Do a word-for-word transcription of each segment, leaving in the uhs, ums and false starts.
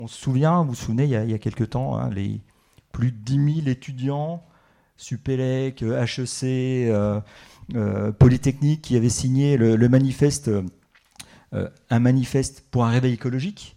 On se souvient, vous vous souvenez, il y a, il y a quelques temps, hein, les plus de dix mille étudiants, Supélec, H E C, euh, euh, Polytechnique, qui avaient signé le, le manifeste, euh, un manifeste pour un réveil écologique.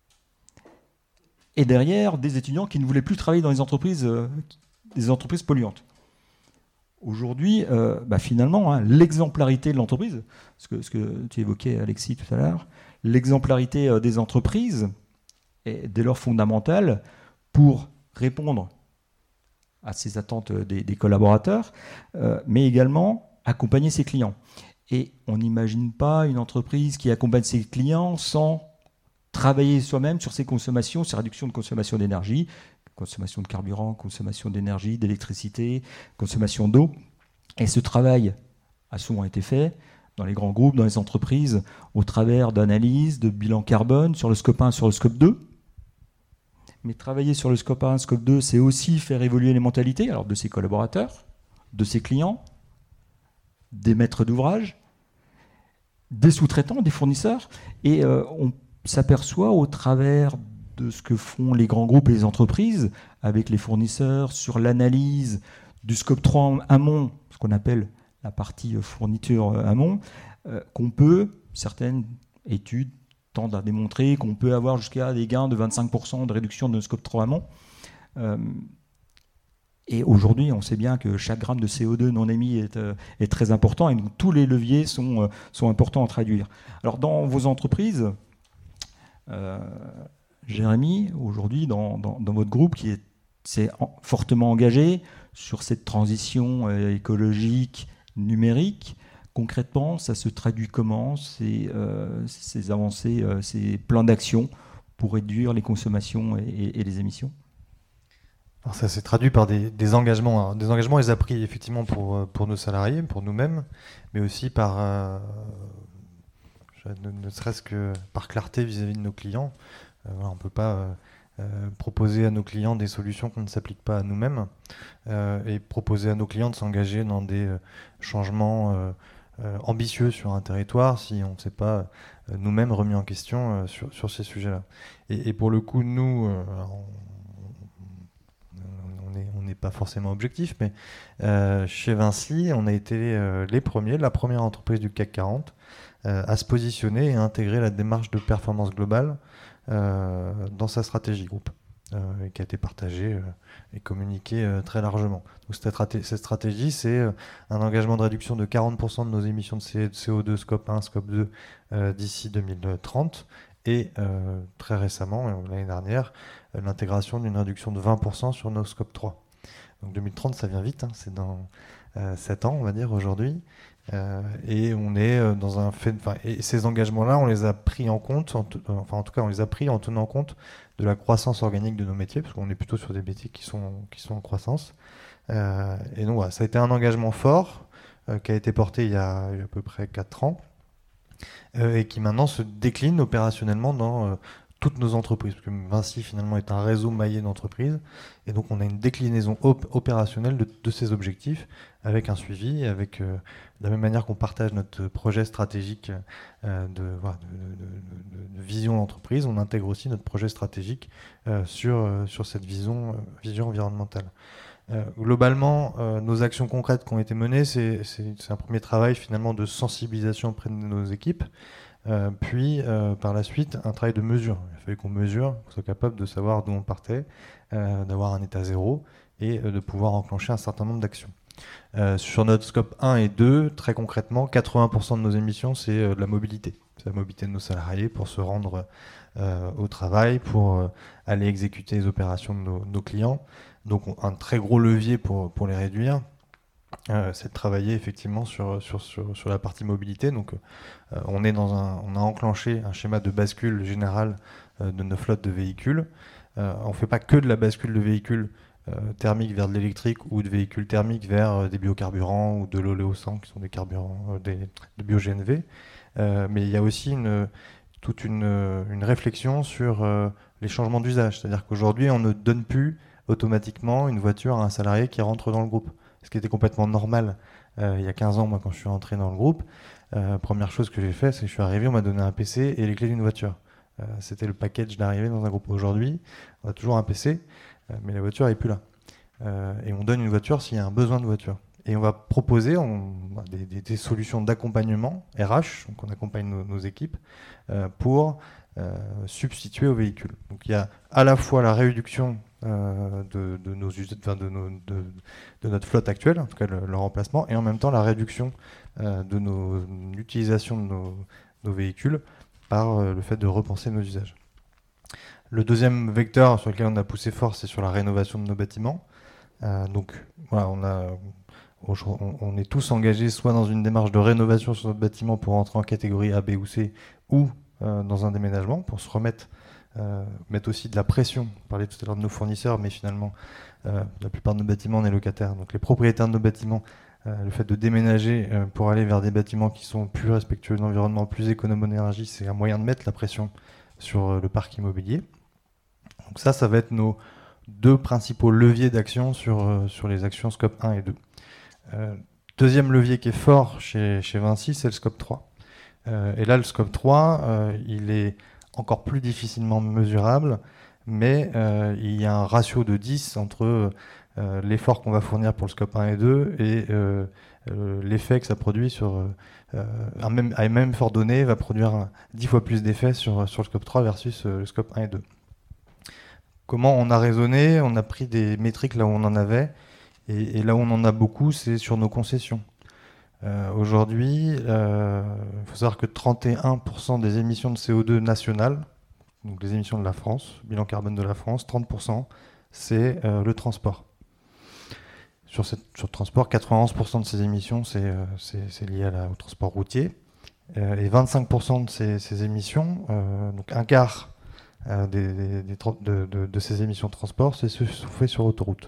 Et derrière, des étudiants qui ne voulaient plus travailler dans les entreprises, euh, des entreprises polluantes. Aujourd'hui, euh, bah finalement, hein, l'exemplarité de l'entreprise, ce que, ce que tu évoquais, Alexis, tout à l'heure, l'exemplarité euh, des entreprises est dès lors fondamentale pour répondre à ces attentes des, des collaborateurs, euh, mais également accompagner ses clients. Et on n'imagine pas une entreprise qui accompagne ses clients sans travailler soi-même sur ses consommations, ses réductions de consommation d'énergie, consommation de carburant, consommation d'énergie, d'électricité, consommation d'eau. Et ce travail a souvent été fait dans les grands groupes, dans les entreprises, au travers d'analyses, de bilan carbone sur le scope un, sur le scope deux. Mais travailler sur le scope un, scope deux, c'est aussi faire évoluer les mentalités alors de ses collaborateurs, de ses clients, des maîtres d'ouvrage, des sous-traitants, des fournisseurs. Et euh, on s'aperçoit au travers de ce que font les grands groupes et les entreprises avec les fournisseurs sur l'analyse du scope trois en amont, ce qu'on appelle la partie fourniture amont, euh, qu'on peut, certaines études tendent à démontrer qu'on peut avoir jusqu'à des gains de vingt-cinq pour cent de réduction de scope trois amont. Euh, et aujourd'hui, on sait bien que chaque gramme de C O deux non émis est, euh, est très important et donc tous les leviers sont, euh, sont importants à traduire. Alors dans vos entreprises, euh, Jérémy, aujourd'hui, dans, dans, dans votre groupe qui est, s'est en, fortement engagé sur cette transition euh, écologique, numérique, concrètement, ça se traduit comment, ces, euh, ces avancées, euh, ces plans d'action pour réduire les consommations et, et, et les émissions? Alors ça s'est traduit par des, des engagements. Alors, des engagements, ils ont pris effectivement pour, pour nos salariés, pour nous-mêmes, mais aussi par, euh, ne, ne serait-ce que par clarté vis-à-vis de nos clients. Euh, voilà, on ne peut pas euh, euh, proposer à nos clients des solutions qui ne s'appliquent pas à nous-mêmes euh, et proposer à nos clients de s'engager dans des euh, changements euh, euh, ambitieux sur un territoire si on ne s'est pas euh, nous-mêmes remis en question euh, sur, sur ces sujets-là. Et, et pour le coup, nous, euh, on n'est pas forcément objectif, mais euh, chez Vinci, on a été euh, les premiers, la première entreprise du C A C quarante euh, à se positionner et à intégrer la démarche de performance globale euh, dans sa stratégie groupe, euh, et qui a été partagée euh, et communiquée euh, très largement. Donc, cette, straté- cette stratégie, c'est euh, un engagement de réduction de quarante pour cent de nos émissions de C O deux, scope un, scope deux, euh, d'ici deux mille trente, et euh, très récemment, l'année dernière, euh, l'intégration d'une réduction de vingt pour cent sur nos scope trois. Donc deux mille trente, ça vient vite, hein, c'est dans euh, sept ans, on va dire, aujourd'hui. Euh, et on est dans un fait. Et ces engagements-là, on les a pris en compte, en t- enfin en tout cas, on les a pris en tenant compte de la croissance organique de nos métiers, parce qu'on est plutôt sur des métiers qui sont, qui sont en croissance. Euh, et donc, voilà, ça a été un engagement fort euh, qui a été porté il y a, il y a à peu près quatre ans euh, et qui maintenant se décline opérationnellement dans euh, toutes nos entreprises, parce que Vinci finalement est un réseau maillé d'entreprises, et donc on a une déclinaison op- opérationnelle de, de ces objectifs, avec un suivi, avec euh, de la même manière qu'on partage notre projet stratégique euh, de, voilà, de, de, de, de vision d'entreprise, on intègre aussi notre projet stratégique euh, sur, euh, sur cette vision, euh, vision environnementale. Euh, globalement, euh, nos actions concrètes qui ont été menées, c'est, c'est, c'est un premier travail finalement de sensibilisation auprès de nos équipes. Euh, puis, euh, par la suite, un travail de mesure. Il a fallu qu'on mesure, qu'on soit capable de savoir d'où on partait, euh, d'avoir un état zéro et euh, de pouvoir enclencher un certain nombre d'actions. Euh, sur notre scope un et deux, très concrètement, quatre-vingts pour cent de nos émissions, c'est euh, de la mobilité. C'est la mobilité de nos salariés pour se rendre euh, au travail, pour euh, aller exécuter les opérations de nos, nos clients. Donc, un très gros levier pour, pour les réduire. Euh, c'est de travailler effectivement sur, sur, sur, sur la partie mobilité. Donc, euh, on, est dans un, on a enclenché un schéma de bascule général euh, de nos flottes de véhicules. Euh, on ne fait pas que de la bascule de véhicules euh, thermiques vers de l'électrique ou de véhicules thermiques vers euh, des biocarburants ou de l'oléosan qui sont des carburants euh, des, de bio-G N V. Euh, mais il y a aussi une, toute une, une réflexion sur euh, les changements d'usage. C'est-à-dire qu'aujourd'hui, on ne donne plus automatiquement une voiture à un salarié qui rentre dans le groupe. Ce qui était complètement normal euh, il y a quinze ans, moi, quand je suis entré dans le groupe. Euh, première chose que j'ai fait, c'est que je suis arrivé, on m'a donné un P C et les clés d'une voiture. Euh, c'était le package d'arrivée dans un groupe. Aujourd'hui, on a toujours un P C, euh, mais la voiture n'est plus là. Euh, et on donne une voiture s'il y a un besoin de voiture. Et on va proposer on, des, des, des solutions d'accompagnement R H, donc on accompagne nos, nos équipes, euh, pour euh, substituer au véhicule. Donc il y a à la fois la réduction euh, de, de, nos, enfin de, nos, de, de notre flotte actuelle, en tout cas le, le remplacement, et en même temps la réduction euh, de nos l'utilisation de nos, nos véhicules par euh, le fait de repenser nos usages. Le deuxième vecteur sur lequel on a poussé fort, c'est sur la rénovation de nos bâtiments. Euh, donc voilà, on a on est tous engagés soit dans une démarche de rénovation sur notre bâtiment pour entrer en catégorie A, B ou C, ou euh, dans un déménagement pour se remettre, euh, mettre aussi de la pression. On parlait tout à l'heure de nos fournisseurs, mais finalement, euh, la plupart de nos bâtiments, on est locataires. Donc les propriétaires de nos bâtiments, euh, le fait de déménager euh, pour aller vers des bâtiments qui sont plus respectueux de l'environnement, plus économes en énergie, c'est un moyen de mettre la pression sur euh, le parc immobilier. Donc ça, ça va être nos deux principaux leviers d'action sur, euh, sur les actions scope un et deux. Euh, deuxième levier qui est fort chez, chez Vinci, c'est le scope trois. Euh, et là, le scope trois, euh, il est encore plus difficilement mesurable, mais euh, il y a un ratio de dix entre euh, l'effort qu'on va fournir pour le scope un et deux et euh, euh, l'effet que ça produit sur euh, un même, un même effort donné va produire dix fois plus d'effet sur, sur le scope trois versus euh, le scope un et deux. Comment on a raisonné? On a pris des métriques là où on en avait. Et, et là où on en a beaucoup, c'est sur nos concessions. Euh, aujourd'hui, il euh, faut savoir que trente et un pour cent des émissions de C O deux nationales, donc les émissions de la France, bilan carbone de la France, trente pour cent, c'est euh, le transport. Sur, cette, sur le transport, quatre-vingt-onze pour cent de ces émissions, c'est, euh, c'est, c'est lié à la, au transport routier. Euh, et vingt-cinq pour cent de ces, ces émissions, euh, donc un quart euh, des, des, des, de, de, de ces émissions de transport, c'est ce qui sont fait sur autoroute.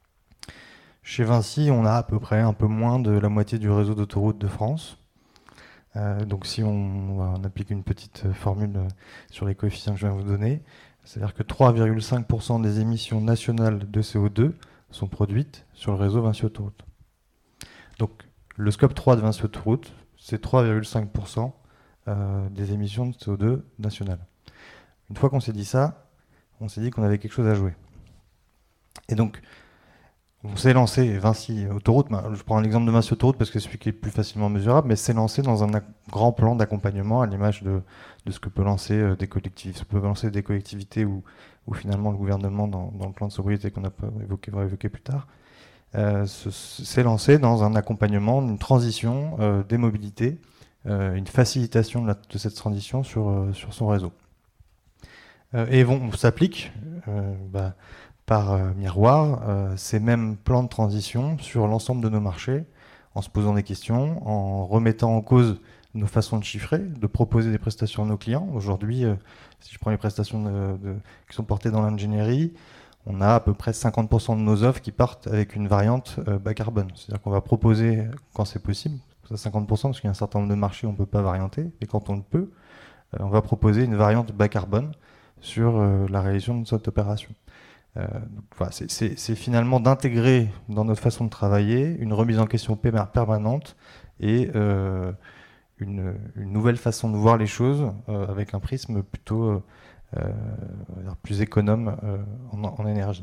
Chez Vinci, on a à peu près un peu moins de la moitié du réseau d'autoroutes de France. Euh, donc si on, on applique une petite formule sur les coefficients que je viens de vous donner, c'est-à-dire que trois virgule cinq pour cent des émissions nationales de C O deux sont produites sur le réseau Vinci Autoroute. Donc le scope trois de Vinci Autoroute, c'est trois virgule cinq pour cent euh, des émissions de C O deux nationales. Une fois qu'on s'est dit ça, on s'est dit qu'on avait quelque chose à jouer. Et donc, on s'est lancé, Vinci Autoroute, je prends l'exemple de Vinci Autoroute parce que c'est celui qui est plus facilement mesurable, mais c'est lancé dans un grand plan d'accompagnement à l'image de, de ce que peut lancer des collectivités, peut lancer des collectivités ou, ou finalement le gouvernement dans, dans le plan de sobriété qu'on a évoqué, va évoquer plus tard. Euh, c'est lancé dans un accompagnement, une transition euh, des mobilités, euh, une facilitation de, la, de cette transition sur, euh, sur son réseau. Euh, et bon, on s'applique euh, bah, par euh, miroir euh, ces mêmes plans de transition sur l'ensemble de nos marchés, en se posant des questions, en remettant en cause nos façons de chiffrer, de proposer des prestations à nos clients. Aujourd'hui, euh, si je prends les prestations de, de, qui sont portées dans l'ingénierie, on a à peu près cinquante pour cent de nos offres qui partent avec une variante euh, bas carbone. C'est-à-dire qu'on va proposer, quand c'est possible, ça cinquante pour cent parce qu'il y a un certain nombre de marchés où on ne peut pas varianter, mais quand on le peut, euh, on va proposer une variante bas carbone sur euh, la réalisation de cette opération. Euh, donc, voilà, c'est, c'est, c'est finalement d'intégrer dans notre façon de travailler une remise en question permanente et euh, une, une nouvelle façon de voir les choses euh, avec un prisme plutôt euh, euh, plus économe euh, en, en énergie.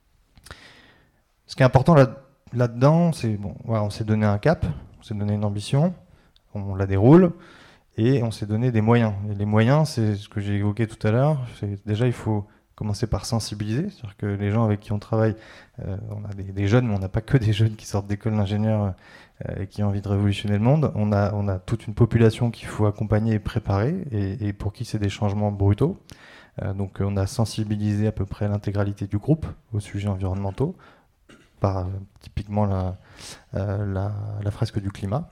Ce qui est important là, là-dedans, c'est bon, voilà, on s'est donné un cap, on s'est donné une ambition, on la déroule et on s'est donné des moyens. Et les moyens, c'est ce que j'ai évoqué tout à l'heure. C'est, déjà, il faut commencer par sensibiliser, c'est-à-dire que les gens avec qui on travaille, euh, on a des, des jeunes, mais on n'a pas que des jeunes qui sortent d'école d'ingénieurs euh, et qui ont envie de révolutionner le monde. On a, on a toute une population qu'il faut accompagner et préparer, et, et pour qui c'est des changements brutaux. Euh, donc on a sensibilisé à peu près l'intégralité du groupe aux sujets environnementaux, par euh, typiquement la, euh, la, la fresque du climat,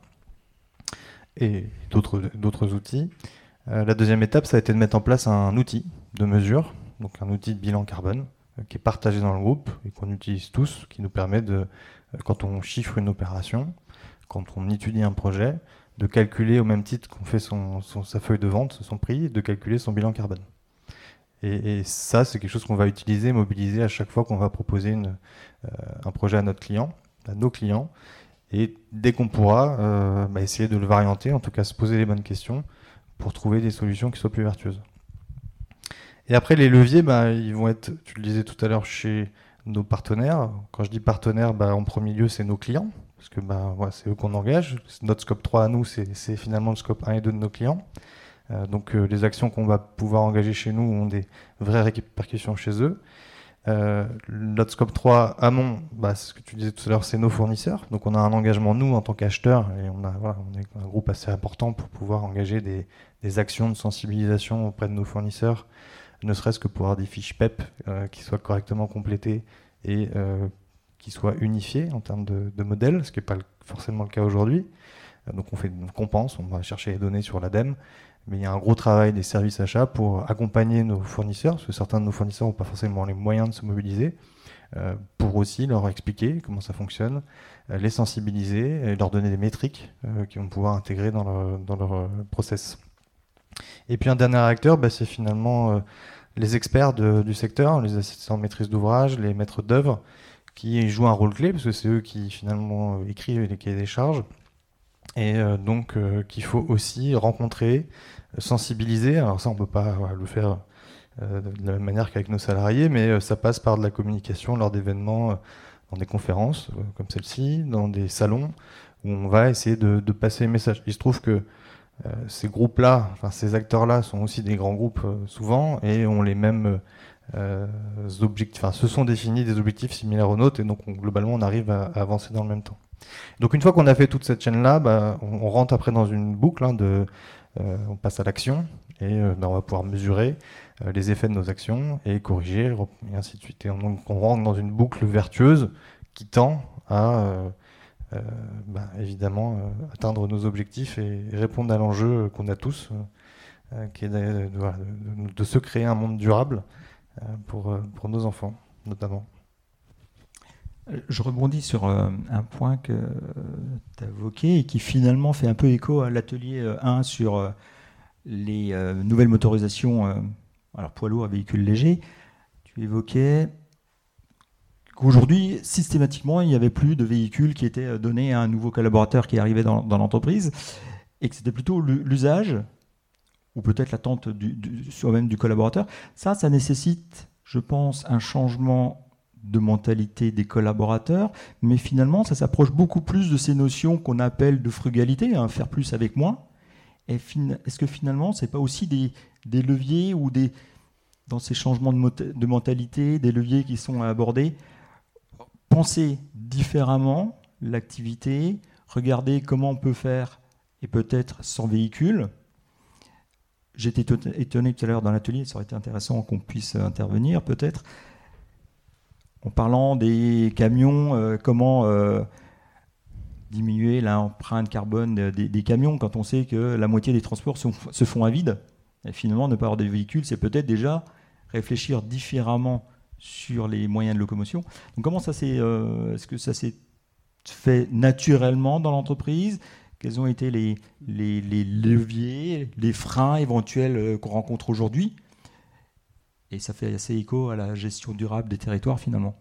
et d'autres, d'autres outils. Euh, la deuxième étape, ça a été de mettre en place un outil de mesure, donc un outil de bilan carbone euh, qui est partagé dans le groupe et qu'on utilise tous, qui nous permet de, euh, quand on chiffre une opération, quand on étudie un projet, de calculer au même titre qu'on fait son, son, sa feuille de vente, son prix, de calculer son bilan carbone. Et, et ça, c'est quelque chose qu'on va utiliser, mobiliser à chaque fois qu'on va proposer une, euh, un projet à notre client, à nos clients. Et dès qu'on pourra, euh, bah essayer de le varianter, en tout cas se poser les bonnes questions pour trouver des solutions qui soient plus vertueuses. Et après, les leviers, bah, ils vont être, tu le disais tout à l'heure, chez nos partenaires. Quand je dis partenaires, bah, en premier lieu, c'est nos clients, parce que bah, ouais, c'est eux qu'on engage. Notre scope trois à nous, c'est, c'est finalement le scope un et deux de nos clients. Euh, donc euh, les actions qu'on va pouvoir engager chez nous ont des vraies répercussions chez eux. Euh, notre scope trois amont, bah, c'est ce que tu disais tout à l'heure, c'est nos fournisseurs. Donc on a un engagement, nous, en tant qu'acheteurs, et on, a, voilà, on est un groupe assez important pour pouvoir engager des, des actions de sensibilisation auprès de nos fournisseurs, ne serait-ce que pour avoir des fiches P E P euh, qui soient correctement complétées et euh, qui soient unifiées en termes de, de modèles, ce qui n'est pas forcément le cas aujourd'hui. Euh, donc on fait une compense, on va chercher les données sur l'ADEME, mais il y a un gros travail des services achats pour accompagner nos fournisseurs, parce que certains de nos fournisseurs n'ont pas forcément les moyens de se mobiliser, euh, pour aussi leur expliquer comment ça fonctionne, euh, les sensibiliser et leur donner des métriques euh, qu'ils vont pouvoir intégrer dans leur, dans leur euh, process. Et puis un dernier acteur, bah, c'est finalement euh, les experts de, du secteur, les assistants de maîtrise d'ouvrage, les maîtres d'œuvre, qui jouent un rôle clé, parce que c'est eux qui finalement euh, écrivent les cahiers des charges, et euh, donc euh, qu'il faut aussi rencontrer, sensibiliser. Alors ça, on ne peut pas voilà, le faire euh, de la même manière qu'avec nos salariés, mais euh, ça passe par de la communication lors d'événements, euh, dans des conférences euh, comme celle-ci, dans des salons, où on va essayer de, de passer les messages. Il se trouve que euh, ces groupes-là, enfin ces acteurs-là sont aussi des grands groupes euh, souvent, et ont les mêmes euh, objectifs, enfin se sont définis des objectifs similaires aux nôtres, et donc on, globalement on arrive à, à avancer dans le même temps. Donc une fois qu'on a fait toute cette chaîne-là, bah, on, on rentre après dans une boucle, hein, de, euh, on passe à l'action, et euh, bah, on va pouvoir mesurer euh, les effets de nos actions et corriger, et ainsi de suite. Et on, donc on rentre dans une boucle vertueuse qui tend à euh, euh, bah, évidemment euh, atteindre nos objectifs et, et répondre à l'enjeu qu'on a tous, euh, qui est de, de, de, de se créer un monde durable euh, pour, pour nos enfants notamment. Je rebondis sur euh, un point que euh, tu as évoqué et qui finalement fait un peu écho à l'atelier euh, un sur euh, les euh, nouvelles motorisations, euh, alors poids lourds et véhicules légers. Tu évoquais qu'aujourd'hui, systématiquement, il n'y avait plus de véhicules qui étaient donnés à un nouveau collaborateur qui arrivait dans, dans l'entreprise et que c'était plutôt l'usage ou peut-être l'attente du, du, soi-même du collaborateur. Ça, ça nécessite, je pense, un changement de mentalité des collaborateurs, mais finalement, ça s'approche beaucoup plus de ces notions qu'on appelle de frugalité, hein, faire plus avec moins. Et fin- est-ce que finalement, ce n'est pas aussi des, des leviers ou des, dans ces changements de, mot- de mentalité, des leviers qui sont abordés, penser différemment l'activité, regarder comment on peut faire, et peut-être sans véhicule. J'étais étonné tout à l'heure dans l'atelier, ça aurait été intéressant qu'on puisse intervenir peut-être, en parlant des camions, euh, comment euh, diminuer l'empreinte carbone des, des camions quand on sait que la moitié des transports sont, se font à vide. Et finalement, ne pas avoir de véhicules, c'est peut-être déjà réfléchir différemment sur les moyens de locomotion. Donc comment ça s'est, euh, est-ce que ça s'est fait naturellement dans l'entreprise ? Quels ont été les, les, les leviers, les freins éventuels qu'on rencontre aujourd'hui ? Et ça fait assez écho à la gestion durable des territoires, finalement.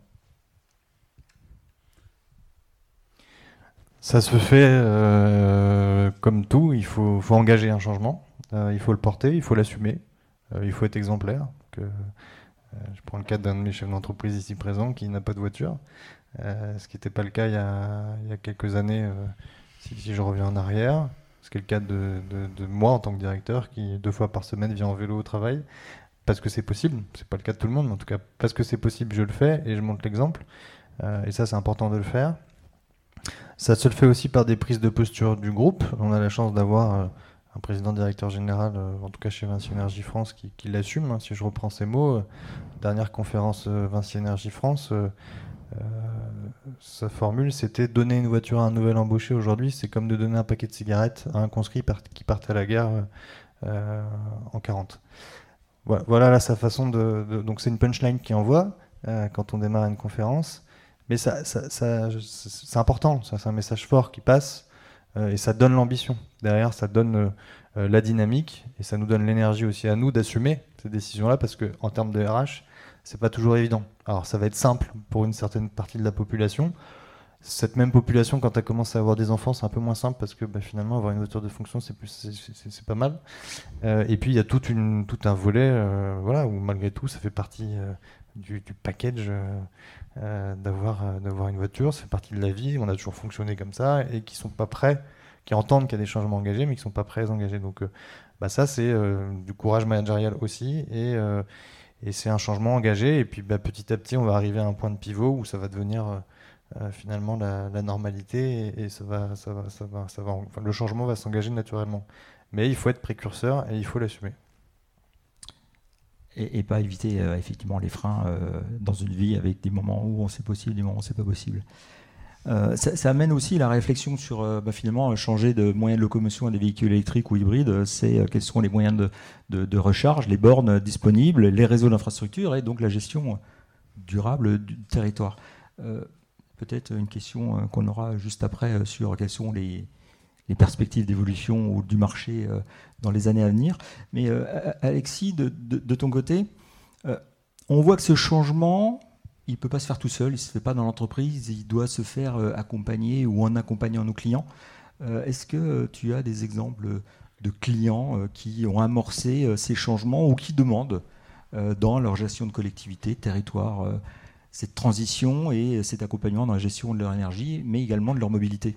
Ça se fait euh, comme tout, il faut, faut engager un changement, euh, il faut le porter, il faut l'assumer, euh, il faut être exemplaire. Que, euh, je prends le cas d'un de mes chefs d'entreprise ici présent qui n'a pas de voiture, euh, ce qui n'était pas le cas il y a, il y a quelques années, euh, si, si je reviens en arrière. Ce qui est le cas de, de, de moi en tant que directeur qui deux fois par semaine vient en vélo au travail. Parce que c'est possible, c'est pas le cas de tout le monde, mais en tout cas parce que c'est possible, je le fais et je montre l'exemple. Euh, et ça, c'est important de le faire. Ça se le fait aussi par des prises de posture du groupe. On a la chance d'avoir euh, un président directeur général, euh, en tout cas chez Vinci Énergie France, qui, qui l'assume. Hein, si je reprends ses mots, euh, dernière conférence euh, Vinci Énergie France, euh, euh, sa formule, c'était donner une voiture à un nouvel embauché aujourd'hui, c'est comme de donner un paquet de cigarettes à un conscrit part, qui partait à la guerre euh, en quarante. Voilà, voilà là, sa façon de, de... Donc c'est une punchline qui envoie euh, quand on démarre une conférence. Mais ça, ça, ça, c'est important, ça, c'est un message fort qui passe euh, et ça donne l'ambition. Derrière, ça donne euh, la dynamique et ça nous donne l'énergie aussi à nous d'assumer ces décisions-là parce qu'en termes de R H, c'est pas toujours évident. Alors ça va être simple pour une certaine partie de la population cette même population, quand elle commence à avoir des enfants, c'est un peu moins simple parce que bah, finalement, avoir une voiture de fonction, c'est, plus, c'est, c'est, c'est pas mal. Euh, et puis, il y a toute une, tout un volet euh, voilà, où malgré tout, ça fait partie euh, du, du package euh, euh, d'avoir, euh, d'avoir une voiture. Ça fait partie de la vie. On a toujours fonctionné comme ça et qui sont pas prêts, qui entendent qu'il y a des changements engagés, mais qui sont pas prêts à les engager. Donc, euh, bah, ça, c'est euh, du courage managérial aussi. Et, euh, et c'est un changement engagé. Et puis, bah, petit à petit, on va arriver à un point de pivot où ça va devenir... Euh, Euh, finalement la, la normalité et, et ça va, ça va, ça va, ça va, enfin, le changement va s'engager naturellement. Mais il faut être précurseur et il faut l'assumer. Et, et pas éviter euh, effectivement les freins euh, dans une vie avec des moments où on sait possible, des moments où c'est pas possible. Euh, ça, ça amène aussi la réflexion sur euh, bah, finalement changer de moyens de locomotion à des véhicules électriques ou hybrides. C'est euh, quels sont les moyens de, de, de recharge, les bornes disponibles, les réseaux d'infrastructures et donc la gestion durable du territoire. Euh, Peut-être une question qu'on aura juste après sur quelles sont les, les perspectives d'évolution ou du marché dans les années à venir. Mais euh, Alexis, de, de, de ton côté, euh, on voit que ce changement, il ne peut pas se faire tout seul, il ne se fait pas dans l'entreprise, il doit se faire accompagner ou en accompagnant nos clients. Euh, est-ce que tu as des exemples de clients qui ont amorcé ces changements ou qui demandent dans leur gestion de collectivité, territoire, cette transition et cet accompagnement dans la gestion de leur énergie, mais également de leur mobilité?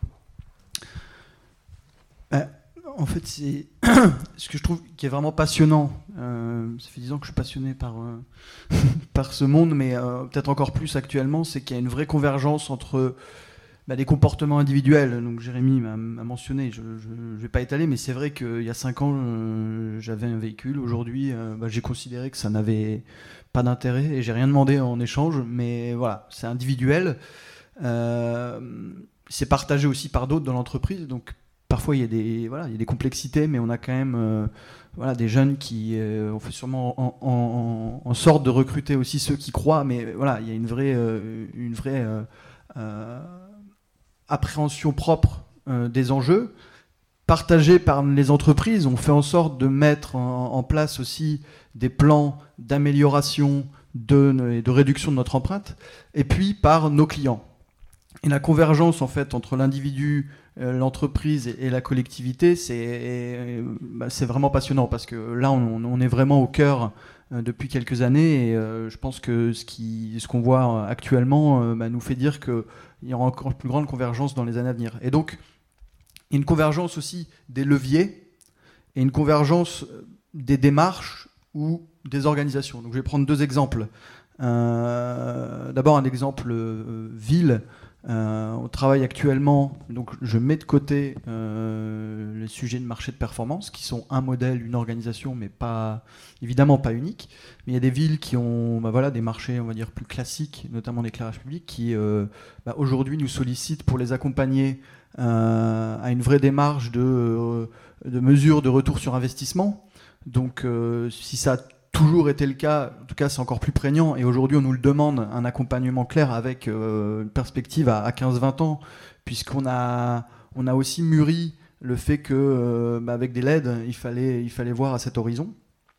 euh, En fait, c'est ce que je trouve qui est vraiment passionnant. Euh, ça fait dix ans que je suis passionné par, euh, par ce monde, mais euh, peut-être encore plus actuellement, c'est qu'il y a une vraie convergence entre bah, des comportements individuels. Donc Jérémy m'a, m'a mentionné, je ne vais pas étaler, mais c'est vrai qu'il y a cinq ans, euh, j'avais un véhicule. Aujourd'hui, euh, bah, j'ai considéré que ça n'avait pas d'intérêt et j'ai rien demandé en échange, mais voilà, c'est individuel. Euh, c'est partagé aussi par d'autres dans l'entreprise, donc parfois il y a des voilà, il y a des complexités, mais on a quand même euh, voilà, des jeunes qui euh, on fait sûrement en, en, en, en sorte de recruter aussi ceux qui croient, mais voilà, il y a une vraie euh, une vraie euh, euh, appréhension propre euh, des enjeux partagés par les entreprises. On fait en sorte de mettre en, en place aussi des plans d'amélioration de, et de réduction de notre empreinte, et puis par nos clients. Et la convergence en fait entre l'individu, euh, l'entreprise et, et la collectivité, c'est, et, bah, c'est vraiment passionnant parce que là on, on est vraiment au cœur euh, depuis quelques années et euh, je pense que ce, qui, ce qu'on voit actuellement euh, bah, nous fait dire qu'il y aura encore une plus grande convergence dans les années à venir. Et donc il y a une convergence aussi des leviers et une convergence des démarches ou des organisations. Donc je vais prendre deux exemples. Euh, d'abord un exemple euh, ville. Euh, on travaille actuellement, donc je mets de côté euh, les sujets de marché de performance qui sont un modèle, une organisation, mais pas évidemment pas unique. Mais il y a des villes qui ont bah voilà, des marchés, on va dire, plus classiques, notamment l'éclairage public, qui euh, bah, aujourd'hui nous sollicitent pour les accompagner euh, à une vraie démarche de, euh, de mesures de retour sur investissement. Donc euh, si ça a toujours été le cas, en tout cas c'est encore plus prégnant, et aujourd'hui on nous le demande, un accompagnement clair avec euh, une perspective à, à quinze vingt ans, puisqu'on a, on a aussi mûri le fait que euh, bah, avec des L E D, il fallait, il fallait voir à cet horizon.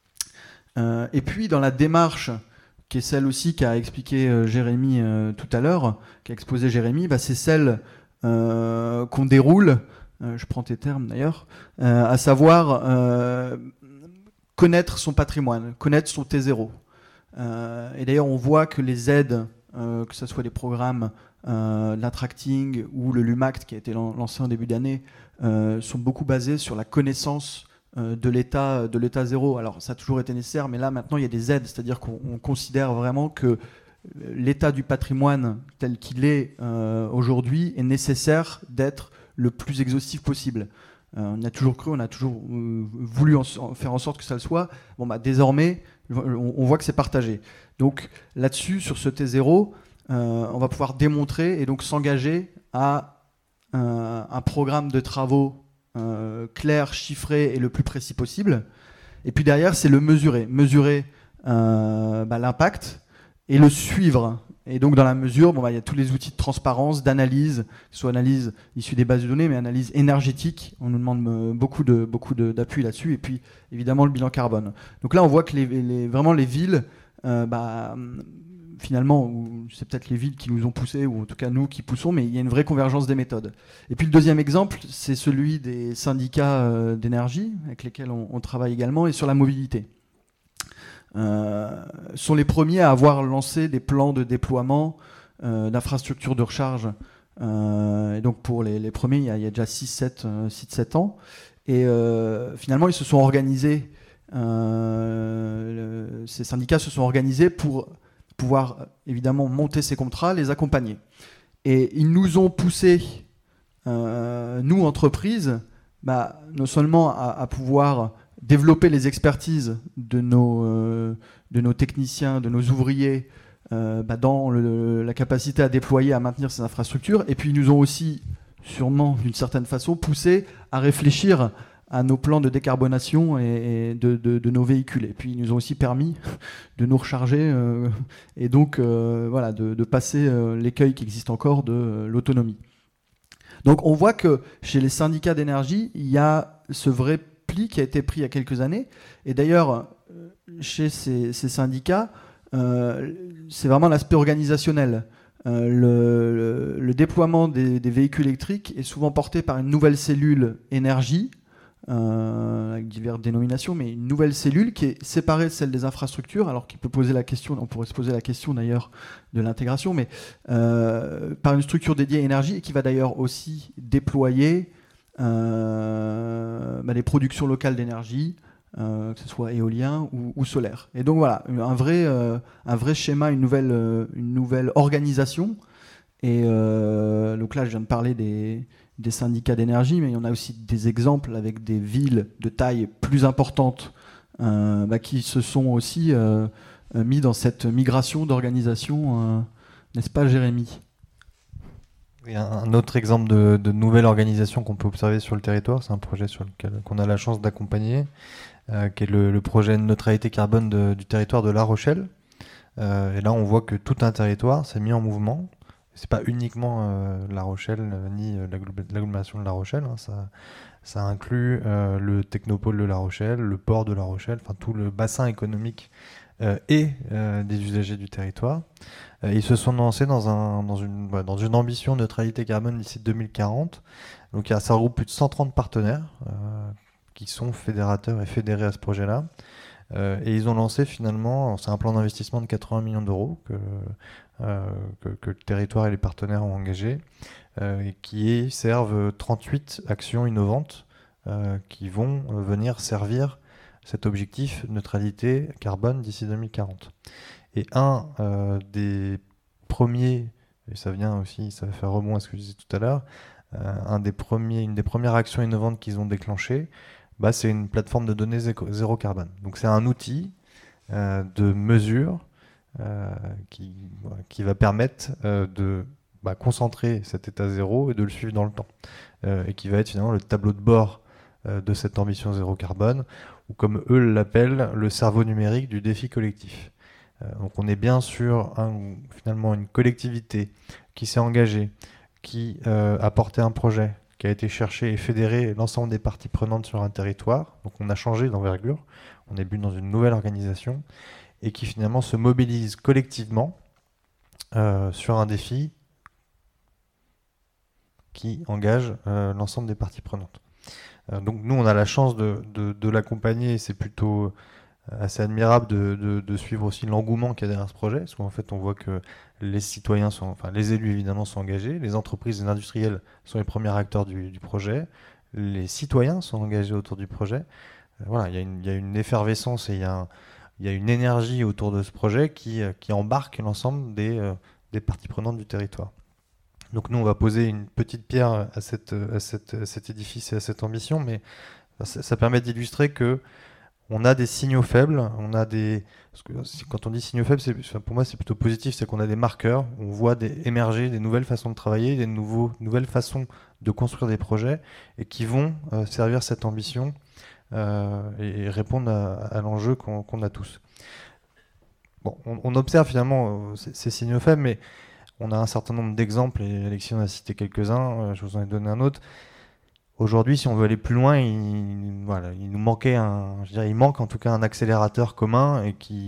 Euh, et puis dans la démarche, qui est celle aussi qu'a expliqué euh, Jérémy euh, tout à l'heure, qu'a exposé Jérémy, bah, c'est celle euh, qu'on déroule, euh, je prends tes termes d'ailleurs, euh, à savoir euh, connaître son patrimoine, connaître son T zéro. Euh, et d'ailleurs, on voit que les aides, euh, que ce soit les programmes, euh, l'Attracting ou le LUMACT qui a été lancé en début d'année, euh, sont beaucoup basés sur la connaissance euh, de l'état, de l'état zéro. Alors, ça a toujours été nécessaire, mais là, maintenant, il y a des aides, c'est-à-dire qu'on on considère vraiment que l'état du patrimoine tel qu'il est euh, aujourd'hui est nécessaire d'être le plus exhaustif possible. Euh, on a toujours cru, on a toujours euh, voulu en, en faire en sorte que ça le soit. Bon, bah, désormais, on, on voit que c'est partagé. Donc là-dessus, sur ce T zéro, euh, on va pouvoir démontrer et donc s'engager à euh, un programme de travaux euh, clair, chiffré et le plus précis possible. Et puis derrière, c'est le mesurer. Mesurer euh, bah, l'impact et le suivre. Et donc dans la mesure, bon, bah, il y a tous les outils de transparence, d'analyse, que ce soit analyse issue des bases de données, mais analyse énergétique. On nous demande beaucoup, de, beaucoup de, d'appui là-dessus. Et puis évidemment le bilan carbone. Donc là, on voit que les, les, vraiment les villes euh, bah, finalement, ou c'est peut-être les villes qui nous ont poussés, ou en tout cas nous qui poussons, mais il y a une vraie convergence des méthodes. Et puis le deuxième exemple, c'est celui des syndicats euh, d'énergie, avec lesquels on, on travaille également, et sur la mobilité. Euh, sont les premiers à avoir lancé des plans de déploiement euh, d'infrastructures de recharge. Euh, et donc pour les, les premiers, il y a, il y a déjà six sept ans. Et euh, finalement, ils se sont organisés, euh, le, ces syndicats se sont organisés pour pouvoir évidemment monter ces contrats, les accompagner. Et ils nous ont poussé, euh, nous entreprises, bah, non seulement à, à pouvoir développer les expertises de nos, euh, de nos techniciens, de nos ouvriers, euh, bah, dans le, la capacité à déployer, à maintenir ces infrastructures, et puis ils nous ont aussi, sûrement d'une certaine façon, poussé à réfléchir à nos plans de décarbonation et, et de, de, de nos véhicules. Et puis ils nous ont aussi permis de nous recharger euh, et donc euh, voilà, de, de passer euh, l'écueil qui existe encore de euh, l'autonomie. Donc on voit que chez les syndicats d'énergie, il y a ce vrai pli qui a été pris il y a quelques années. Et d'ailleurs, chez ces, ces syndicats, euh, c'est vraiment l'aspect organisationnel. Euh, le, le, le déploiement des, des véhicules électriques est souvent porté par une nouvelle cellule énergie, Euh, avec diverses dénominations, mais une nouvelle cellule qui est séparée de celle des infrastructures, alors qu'il peut poser la question, on pourrait se poser la question d'ailleurs de l'intégration, mais euh, par une structure dédiée à l'énergie et qui va d'ailleurs aussi déployer euh, bah, les productions locales d'énergie, euh, que ce soit éolien ou, ou solaire. Et donc voilà, un vrai, euh, un vrai schéma, une nouvelle, euh, une nouvelle organisation. Et euh, donc là, je viens de parler des des syndicats d'énergie, mais il y en a aussi des exemples avec des villes de taille plus importante euh, bah, qui se sont aussi euh, mis dans cette migration d'organisation, euh, n'est-ce pas Jérémy ? Et un autre exemple de, de nouvelle organisation qu'on peut observer sur le territoire, c'est un projet sur lequel qu'on a la chance d'accompagner, euh, qui est le, le projet de neutralité carbone de, du territoire de La Rochelle. Euh, et là, on voit que tout un territoire s'est mis en mouvement. C'est pas uniquement euh, La Rochelle euh, ni euh, l'agglomération de La Rochelle, hein, ça, ça inclut euh, le technopôle de La Rochelle, le port de La Rochelle, enfin tout le bassin économique euh, et euh, des usagers du territoire. Euh, ils se sont lancés dans, un, dans, une, ouais, dans une ambition de neutralité carbone d'ici deux mille quarante. Donc ça regroupe plus de cent trente partenaires euh, qui sont fédérateurs et fédérés à ce projet-là. Euh, et ils ont lancé finalement, c'est un plan d'investissement de quatre-vingts millions d'euros que, euh, que, que le territoire et les partenaires ont engagé, euh, et qui servent trente-huit actions innovantes euh, qui vont venir servir cet objectif neutralité carbone d'ici deux mille quarante. Et un euh, des premiers, et ça vient aussi, ça va faire rebond à ce que je disais tout à l'heure, euh, un des premiers, une des premières actions innovantes qu'ils ont déclenchées, bah, c'est une plateforme de données zéro carbone. Donc c'est un outil euh, de mesure euh, qui, voilà, qui va permettre euh, de bah, concentrer cet état zéro et de le suivre dans le temps. Euh, et qui va être finalement le tableau de bord euh, de cette ambition zéro carbone, ou comme eux l'appellent, le cerveau numérique du défi collectif. Euh, donc on est bien sur un, finalement une collectivité qui s'est engagée, qui euh, a porté un projet, qui a été chercher et fédérer l'ensemble des parties prenantes sur un territoire. Donc on a changé d'envergure, on est plus dans une nouvelle organisation, et qui finalement se mobilise collectivement euh, sur un défi qui engage euh, l'ensemble des parties prenantes. Euh, donc nous, on a la chance de, de, de l'accompagner, et c'est plutôt assez admirable de, de, de suivre aussi l'engouement qu'il y a derrière ce projet, parce qu'en fait, on voit que les citoyens, sont, enfin les élus évidemment sont engagés, les entreprises et les industriels sont les premiers acteurs du, du projet, les citoyens sont engagés autour du projet. Euh, voilà, il y a une, il y a une effervescence et il y a, un, il y a une énergie autour de ce projet qui, qui embarque l'ensemble des, euh, des parties prenantes du territoire. Donc nous, on va poser une petite pierre à, cette, à, cette, à cet édifice et à cette ambition, mais ça, ça permet d'illustrer que on a des signaux faibles, on a des... Parce que quand on dit signaux faibles, c'est, pour moi c'est plutôt positif, c'est qu'on a des marqueurs, on voit des, émerger des nouvelles façons de travailler, des nouveaux, nouvelles façons de construire des projets, et qui vont euh, servir cette ambition euh, et, et répondre à, à l'enjeu qu'on, qu'on a tous. Bon, on, on observe finalement euh, ces, ces signaux faibles, mais on a un certain nombre d'exemples, et Alexis en a cité quelques-uns, euh, je vous en ai donné un autre. Aujourd'hui, si on veut aller plus loin, il, voilà, il nous manquait un, je dirais, il manque en tout cas un accélérateur commun et qui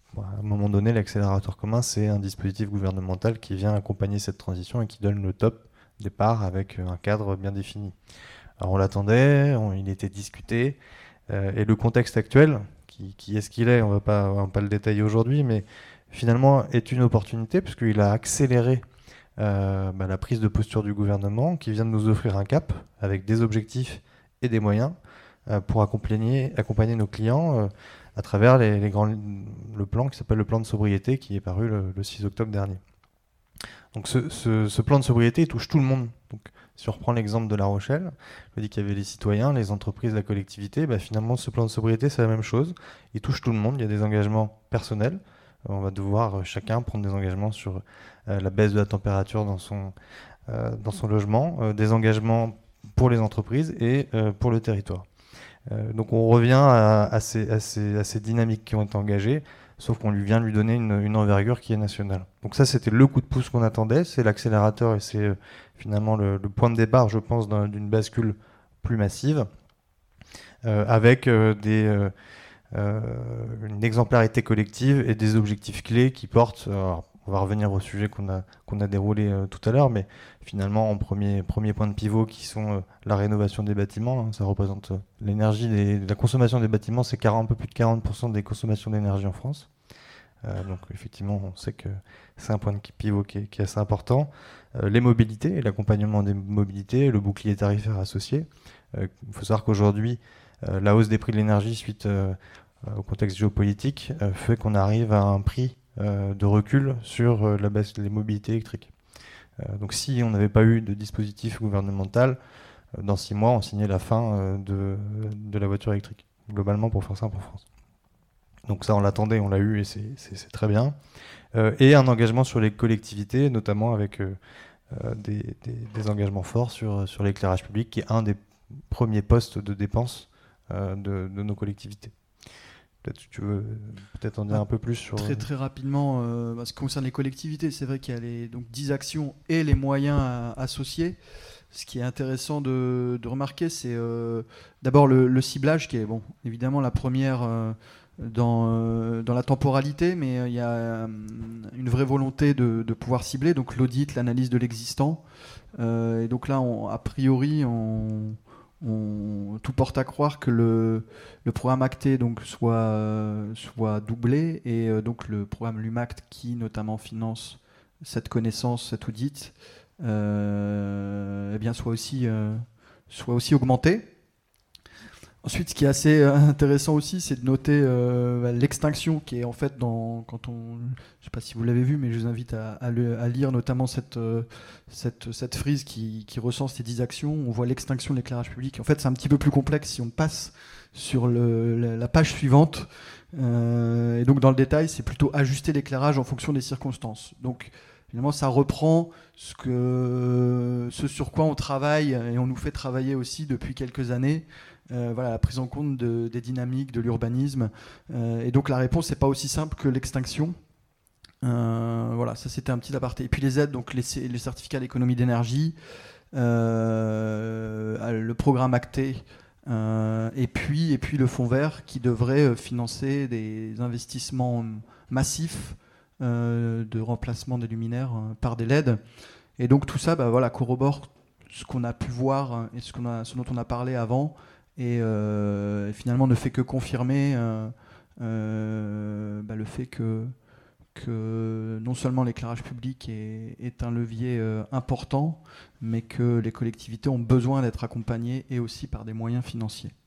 bon, à un moment donné, l'accélérateur commun, c'est un dispositif gouvernemental qui vient accompagner cette transition et qui donne le top départ avec un cadre bien défini. Alors on l'attendait, on, il était discuté, euh, et le contexte actuel, qui, qui est ce qu'il est, on ne va pas, on va pas le détailler aujourd'hui, mais finalement est une opportunité puisqu'il a accéléré euh, bah, la prise de posture du gouvernement qui vient de nous offrir un cap avec des objectifs et des moyens euh, pour accompagner, accompagner nos clients euh, à travers les, les grands, le plan qui s'appelle le plan de sobriété qui est paru le, le six octobre dernier. Donc ce, ce, ce plan de sobriété il touche tout le monde. Donc, si on reprend l'exemple de La Rochelle, je dis qu'il y avait les citoyens, les entreprises, la collectivité, bah finalement ce plan de sobriété c'est la même chose, il touche tout le monde, il y a des engagements personnels, on va devoir euh, chacun prendre des engagements sur euh, la baisse de la température dans son, euh, dans son logement, euh, des engagements pour les entreprises et euh, pour le territoire. Euh, donc on revient à, à, ces, à, ces, à ces dynamiques qui ont été engagées, sauf qu'on lui vient lui donner une, une envergure qui est nationale. Donc ça, c'était le coup de pouce qu'on attendait, c'est l'accélérateur et c'est euh, finalement le, le point de départ, je pense, d'un, d'une bascule plus massive, euh, avec euh, des, euh, euh, une exemplarité collective et des objectifs clés qui portent, alors, on va revenir au sujet qu'on a, qu'on a déroulé euh, tout à l'heure, mais finalement, en premier, premier point de pivot, qui sont euh, la rénovation des bâtiments, hein, ça représente euh, l'énergie, des, la consommation des bâtiments, c'est quarante, un peu plus de quarante pour cent des consommations d'énergie en France. Euh, donc effectivement, on sait que c'est un point de pivot qui est, qui est assez important. Euh, les mobilités et l'accompagnement des mobilités, le bouclier tarifaire associé. Euh, il faut savoir qu'aujourd'hui, euh, la hausse des prix de l'énergie suite euh, au contexte géopolitique euh, fait qu'on arrive à un prix euh, de recul sur euh, la baisse des mobilités électriques. Euh, donc si on n'avait pas eu de dispositif gouvernemental, euh, dans six mois, on signait la fin euh, de, de la voiture électrique, globalement pour faire simple en France. Donc ça, on l'attendait, on l'a eu et c'est, c'est, c'est très bien. Euh, et un engagement sur les collectivités, notamment avec euh, euh, des, des, des engagements forts sur, sur l'éclairage public, qui est un des premiers postes de dépenses euh, de, de nos collectivités. Peut-être tu veux peut-être en dire un peu plus sur... Très très rapidement, euh, ce qui concerne les collectivités, c'est vrai qu'il y a les donc, dix actions et les moyens à, associés. Ce qui est intéressant de, de remarquer, c'est euh, d'abord le, le ciblage, qui est bon, évidemment la première euh, dans, euh, dans la temporalité, mais euh, il y a euh, une vraie volonté de, de pouvoir cibler, donc l'audit, l'analyse de l'existant. Euh, et donc là, on, a priori, on... On, tout porte à croire que le, le programme Acté donc, soit, euh, soit doublé et euh, donc le programme LUMACT qui notamment finance cette connaissance, cet audit, euh, eh bien, soit, aussi, euh, soit aussi augmenté. Ensuite, ce qui est assez intéressant aussi, c'est de noter euh, l'extinction qui est en fait dans, quand on, je ne sais pas si vous l'avez vu, mais je vous invite à, à, le, à lire notamment cette, euh, cette, cette frise qui, qui recense les dix actions. On voit l'extinction de l'éclairage public. En fait, c'est un petit peu plus complexe si on passe sur le, la, la page suivante. Euh, et donc, dans le détail, c'est plutôt ajuster l'éclairage en fonction des circonstances. Donc, finalement, ça reprend ce, que, ce sur quoi on travaille et on nous fait travailler aussi depuis quelques années. Euh, voilà, la prise en compte de, des dynamiques, de l'urbanisme. Euh, et donc la réponse n'est pas aussi simple que l'extinction. Euh, voilà, ça c'était un petit aparté. Et puis les aides, donc les, les certificats d'économie d'énergie, euh, le programme Acté, euh, et, puis, et puis le fonds vert qui devrait financer des investissements massifs euh, de remplacement des luminaires euh, par des L E D. Et donc tout ça bah, voilà, corrobore ce qu'on a pu voir et ce, qu'on a, ce dont on a parlé avant. Et euh, finalement ne fait que confirmer euh, euh, bah, le fait que, que non seulement l'éclairage public est, est un levier euh, important, mais que les collectivités ont besoin d'être accompagnées et aussi par des moyens financiers.